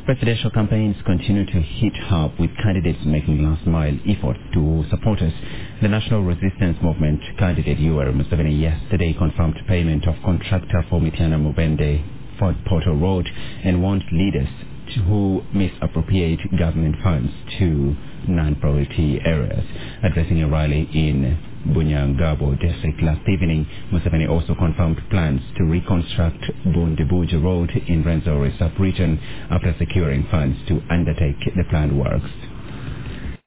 Presidential campaigns continue to heat up with candidates making last-mile efforts to supporters. The National Resistance Movement candidate Yoweri Museveni yesterday confirmed payment of contractor for Mityana Mubende Fort Portal Road and warned leaders who misappropriate government funds to non-priority areas. Addressing a rally in Bunyangabo district last evening, Museveni also confirmed plans to reconstruct Bundibuja Road in Rwenzori sub-region after securing funds to undertake the planned works.